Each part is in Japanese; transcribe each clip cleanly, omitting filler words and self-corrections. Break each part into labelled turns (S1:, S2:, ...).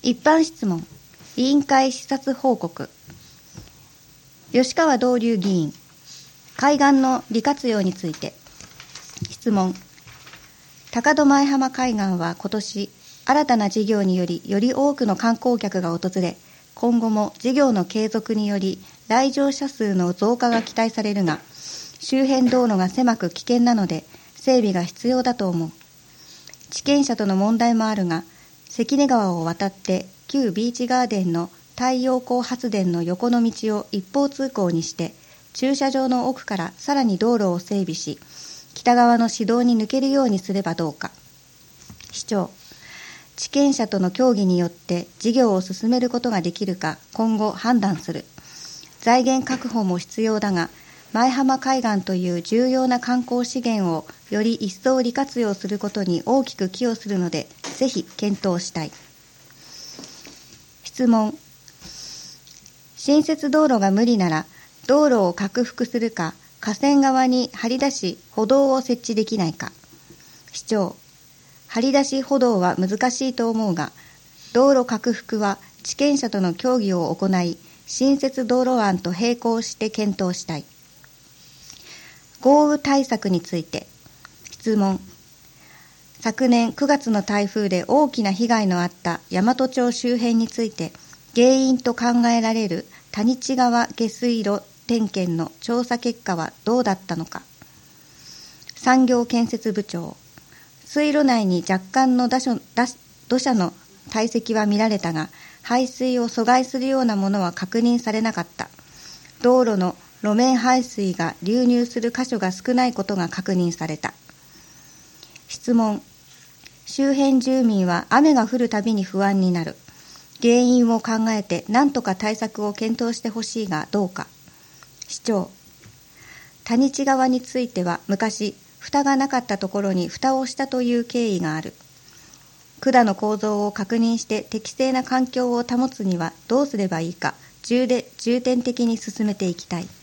S1: 一般質問。委員会視察報告。吉川道隆議員、海岸の利活用について。質問。高戸前浜海岸は今年、新たな事業により多くの観光客が訪れ、今後も事業の継続により来場者数の増加が期待されるが、周辺道路が狭く危険なので整備が必要だと思う。地権者との問題もあるが、関根川を渡って旧ビーチガーデンの太陽光発電の横の道を一方通行にして、駐車場の奥からさらに道路を整備し、北側の市道に抜けるようにすればどうか。市長、地権者との協議によって事業を進めることができるか今後判断する。財源確保も必要だが、前浜海岸という重要な観光資源をより一層利活用することに大きく寄与するので、ぜひ検討したい。質問。新設道路が無理なら、道路を拡幅するか、河川側に張り出し歩道を設置できないか。市長、張り出し歩道は難しいと思うが、道路拡幅は地権者との協議を行い、新設道路案と並行して検討したい。豪雨対策について。質問。昨年9月の台風で大きな被害のあった大和町周辺について、原因と考えられる谷地川下水路点検の調査結果はどうだったのか。産業建設部長、水路内に若干の土砂の堆積は見られたが、排水を阻害するようなものは確認されなかった。道路の路面排水が流入する箇所が少ないことが確認された。質問。周辺住民は雨が降るたびに不安になる。原因を考えて何とか対策を検討してほしいがどうか。市長、谷地川については昔、蓋がなかったところに蓋をしたという経緯がある。管の構造を確認して適正な環境を保つにはどうすればいいか、重点的に進めていきたい。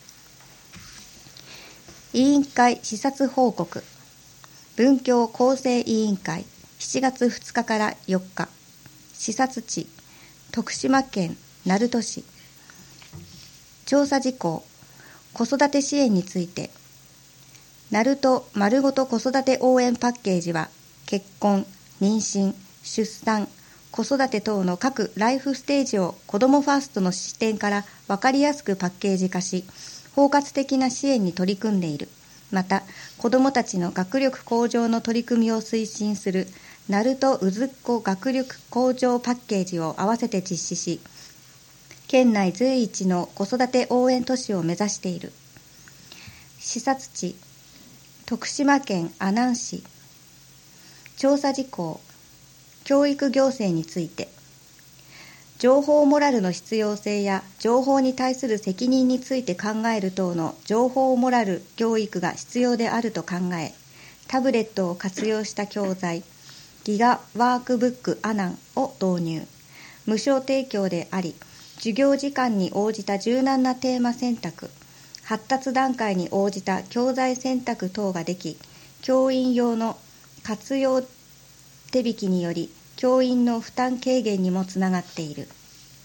S1: 委員会視察報告。文教厚生委員会7月2日から4日。視察地、徳島県鳴門市。調査事項、子育て支援について。鳴門まるごと子育て応援パッケージは、結婚、妊娠、出産、子育て等の各ライフステージを子どもファーストの視点から分かりやすくパッケージ化し、包括的な支援に取り組んでいる。また、子どもたちの学力向上の取り組みを推進する鳴門うずっこ学力向上パッケージを合わせて実施し、県内随一の子育て応援都市を目指している。視察地、徳島県阿南市。調査事項、教育行政について。情報モラルの必要性や情報に対する責任について考える等の情報モラル教育が必要であると考え、タブレットを活用した教材、ギガワークブックアナンを導入。無償提供であり、授業時間に応じた柔軟なテーマ選択、発達段階に応じた教材選択等ができ、教員用の活用手引きにより、教員の負担軽減にもつながっている。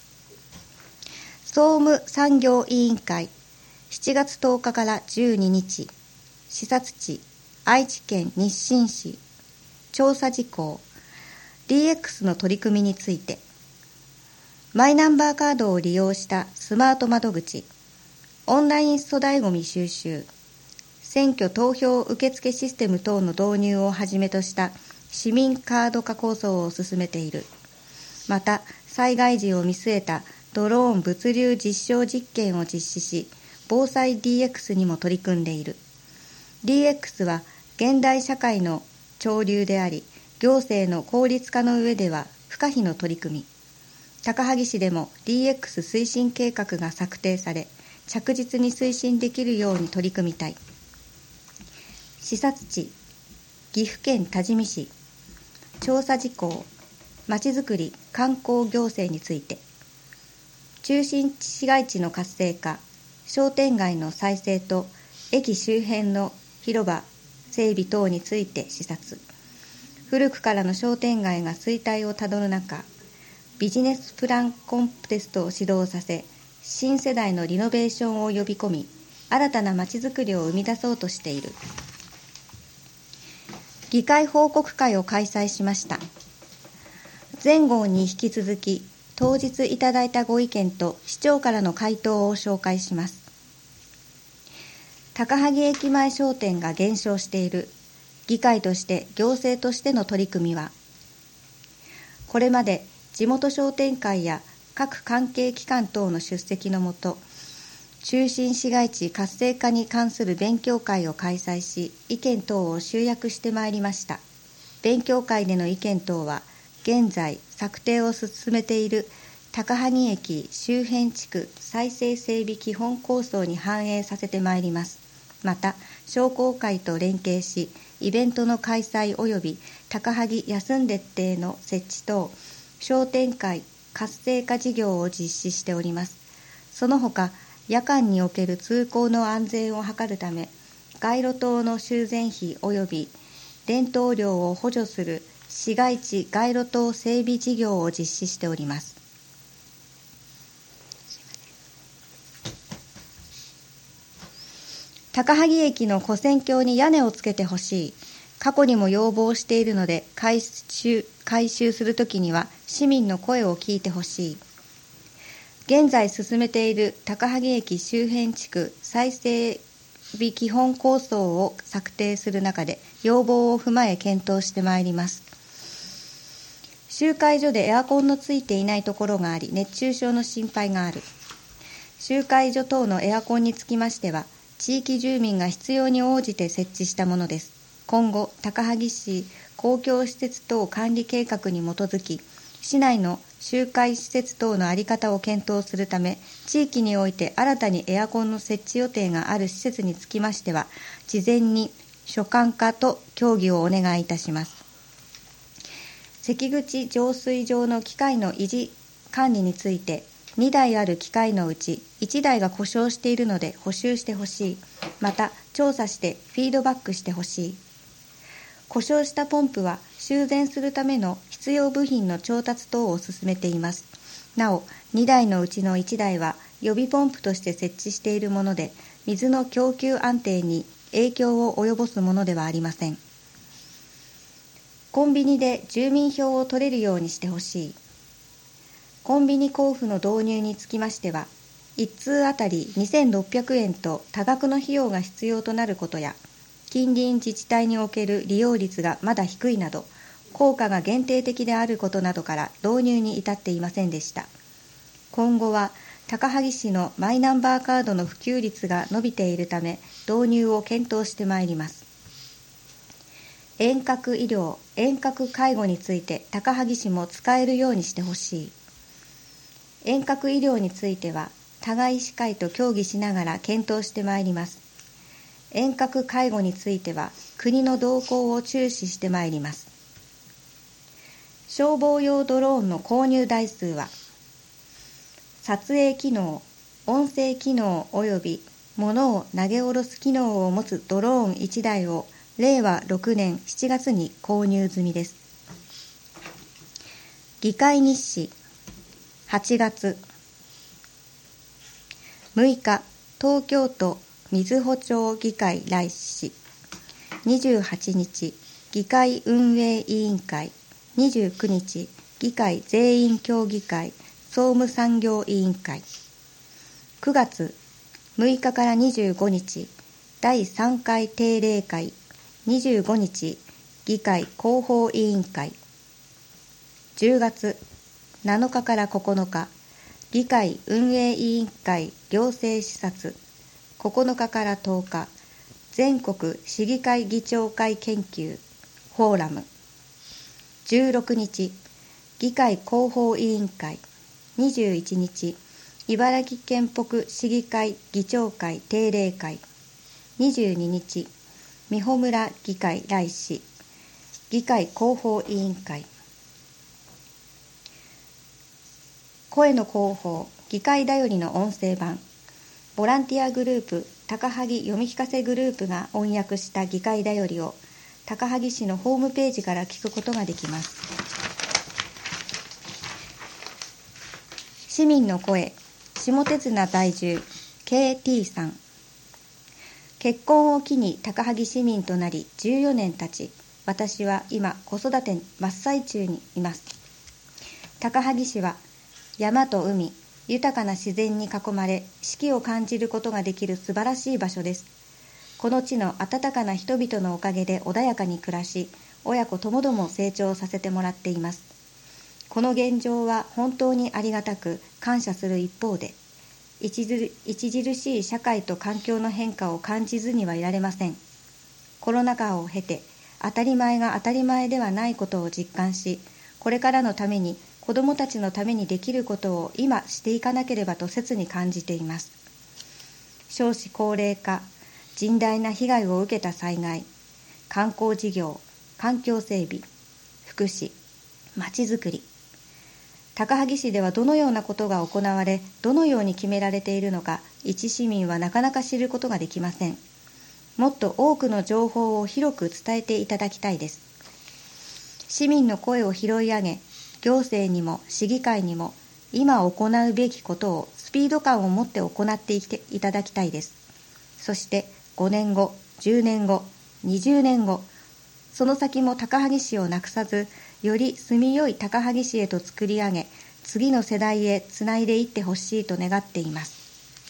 S1: 総務産業委員会7月10日から12日。視察地、愛知県日進市。調査事項、 DX の取り組みについて。マイナンバーカードを利用したスマート窓口、オンライン粗大ごみ収集、選挙投票受付システム等の導入をはじめとした市民カード化構想を進めている。また、災害時を見据えたドローン物流実証実験を実施し、防災 DX にも取り組んでいる。DX は現代社会の潮流であり、行政の効率化の上では不可避の取り組み。高萩市でも DX 推進計画が策定され、着実に推進できるように取り組みたい。視察地、岐阜県多治見市。調査事項、まちづくり観光行政について。中心市街地の活性化、商店街の再生と駅周辺の広場整備等について視察。古くからの商店街が衰退をたどる中、 ビジネスプランコンテストを指導させ、新世代のリノベーションを呼び込み、新たなまちづくりを生み出そうとしている。議会報告会を開催しました。前号に引き続き、当日いただいたご意見と市長からの回答を紹介します。高萩駅前商店が減少している。議会として行政としての取り組みは、これまで地元商店会や各関係機関等の出席のもと、中心市街地活性化に関する勉強会を開催し、意見等を集約してまいりました。勉強会での意見等は、現在策定を進めている高萩駅周辺地区再生整備基本構想に反映させてまいります。また、商工会と連携し、イベントの開催及び高萩休んで亭の設置等、商店会活性化事業を実施しております。その他、夜間における通行の安全を図るため、街路灯の修繕費及び電灯料を補助する市街地街路灯整備事業を実施しております。高萩駅の跨線橋に屋根をつけてほしい。過去にも要望しているので、改修するときには市民の声を聞いてほしい。現在進めている高萩駅周辺地区再整備基本構想を策定する中で、要望を踏まえ検討してまいります。集会所でエアコンのついていないところがあり、熱中症の心配がある。集会所等のエアコンにつきましては、地域住民が必要に応じて設置したものです。今後、高萩市公共施設等管理計画に基づき、市内の集会施設等の在り方を検討するため、地域において新たにエアコンの設置予定がある施設につきましては、事前に所管課と協議をお願いいたします。関口浄水場の機械の維持管理について、2台ある機械のうち1台が故障しているので補修してほしい。また、調査してフィードバックしてほしい。故障したポンプは修繕するための必要部品の調達等を進めています。なお、2台のうちの1台は予備ポンプとして設置しているもので、水の供給安定に影響を及ぼすものではありません。コンビニで住民票を取れるようにしてほしい。コンビニ交付の導入につきましては、1通あたり2600円と多額の費用が必要となることや、近隣自治体における利用率がまだ低いなど、効果が限定的であることなどから導入に至っていませんでした。今後は高萩市のマイナンバーカードの普及率が伸びているため、導入を検討してまいります。遠隔医療、遠隔介護について高萩市も使えるようにしてほしい。遠隔医療については、互い医師会と協議しながら検討してまいります。遠隔介護については、国の動向を注視してまいります。消防用ドローンの購入台数は、撮影機能、音声機能及び物を投げ下ろす機能を持つドローン1台を令和6年7月に購入済みです。議会日誌8月6日、東京都瑞穂町議会来市、28日、議会運営委員会、29日、議会全員協議会、総務産業委員会、9月6日から25日、第3回定例会、25日、議会広報委員会、10月7日から9日、議会運営委員会行政視察、9日から10日、全国市議会議長会研究フォーラム、16日、議会広報委員会、21日、茨城県北市議会議長会定例会、22日、美穂村議会来市、議会広報委員会、声の広報、議会だよりの音声版、ボランティアグループ高萩読み聞かせグループが翻訳した議会だよりを高萩市のホームページから聞くことができます。 市民の声、下手綱在住 KT さん。結婚を機に高萩市民となり14年経ち、私は今子育て真っ最中にいます。高萩市は山と海、豊かな自然に囲まれ、四季を感じることができる素晴らしい場所です。この地の温かな人々のおかげで穏やかに暮らし、親子ともども成長させてもらっています。この現状は本当にありがたく感謝する一方で、著しい社会と環境の変化を感じずにはいられません。コロナ禍を経て、当たり前が当たり前ではないことを実感し、これからのために、子どもたちのためにできることを今していかなければと切に感じています。少子高齢化、甚大な被害を受けた災害、観光事業、環境整備、福祉、まちづくり。高萩市ではどのようなことが行われ、どのように決められているのか、一市民はなかなか知ることができません。もっと多くの情報を広く伝えていただきたいです。市民の声を拾い上げ、行政にも市議会にも今行うべきことをスピード感を持って行っていただきたいです。そして5年後、10年後、20年後、その先も高萩市をなくさず、より住みよい高萩市へと作り上げ、次の世代へつないでいってほしいと願っています。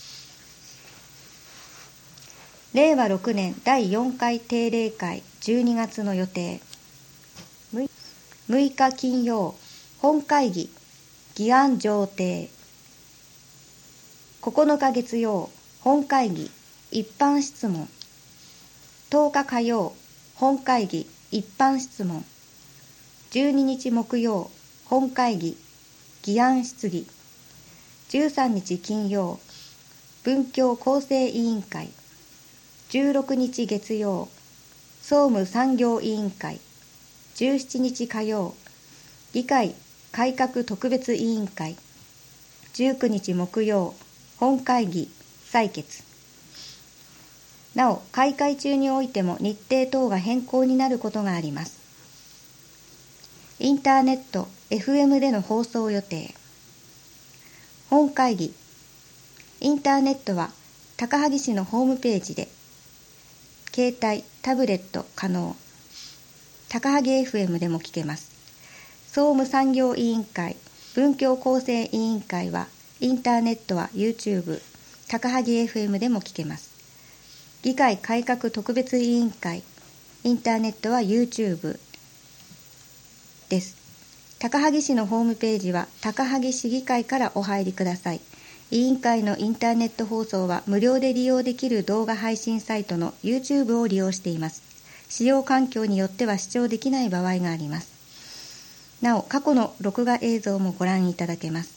S1: 令和6年第4回定例会12月の予定。6日金曜、本会議、議案上呈。9日月曜、本会議、一般質問。10日火曜、本会議、一般質問。12日木曜、本会議、議案質疑。13日金曜、文教構成委員会。16日月曜、総務産業委員会。17日火曜、議会改革特別委員会。19日木曜、本会議採決。なお、開会中においても日程等が変更になることがあります。インターネット、FM での放送予定。本会議。インターネットは高萩市のホームページで、携帯、タブレット可能。高萩 FM でも聞けます。総務産業委員会、文教構成委員会は、インターネットは YouTube、高萩 FM でも聞けます。議会改革特別委員会、インターネットは YouTube です。高萩市のホームページは高萩市議会からお入りください。委員会のインターネット放送は無料で利用できる動画配信サイトの YouTube を利用しています。使用環境によっては視聴できない場合があります。なお、過去の録画映像もご覧いただけます。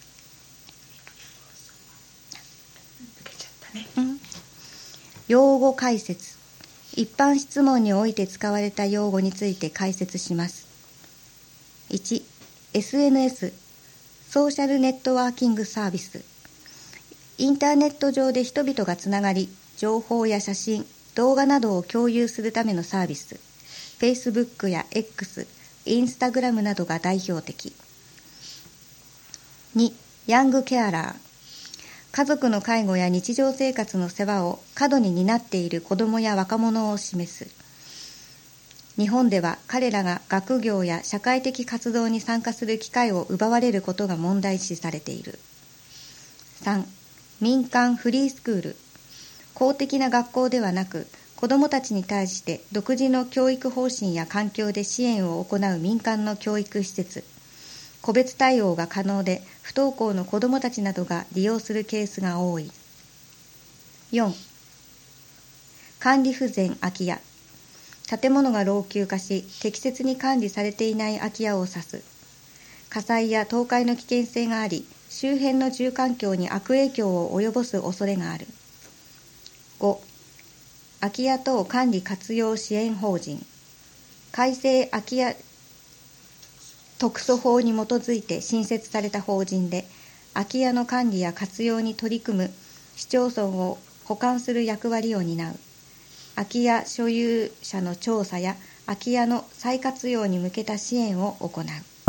S1: 用語解説。一般質問において使われた用語について解説します。1、SNS、ソーシャルネットワーキングサービス。インターネット上で人々がつながり、情報や写真、動画などを共有するためのサービス。Facebook や X、Instagram などが代表的。2、ヤングケアラー。家族の介護や日常生活の世話を過度に担っている子どもや若者を示す。日本では彼らが学業や社会的活動に参加する機会を奪われることが問題視されている。3、民間フリースクール。公的な学校ではなく、子どもたちに対して独自の教育方針や環境で支援を行う民間の教育施設。個別対応が可能で、不登校の子どもたちなどが利用するケースが多い。4、管理不全空き家。建物が老朽化し、適切に管理されていない空き家を指す。火災や倒壊の危険性があり、周辺の住環境に悪影響を及ぼす恐れがある。5、空き家等管理活用支援法人。改正空き家特措法に基づいて新設された法人で、空き家の管理や活用に取り組む市町村を補完する役割を担う。空き家所有者の調査や空き家の再活用に向けた支援を行う。